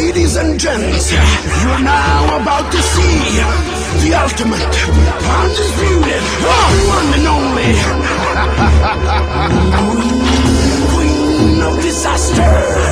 Ladies and gents, you're now about to see the ultimate, undisputed, one and only Queen of Disaster.